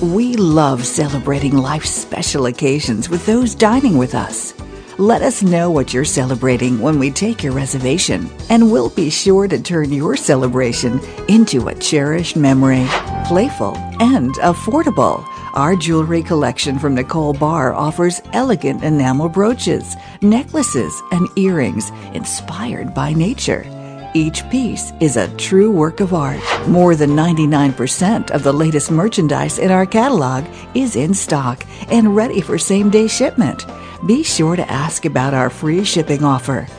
We love celebrating life's special occasions with those dining with us. Let us know what you're celebrating when we take your reservation, and we'll be sure to turn your celebration into a cherished memory. Playful and affordable, our jewelry collection from Nicole Barr offers elegant enamel brooches, necklaces, and earrings inspired by nature. Each piece is a true work of art. More than 99% of the latest merchandise in our catalog is in stock and ready for same-day shipment. Be sure to ask about our free shipping offer.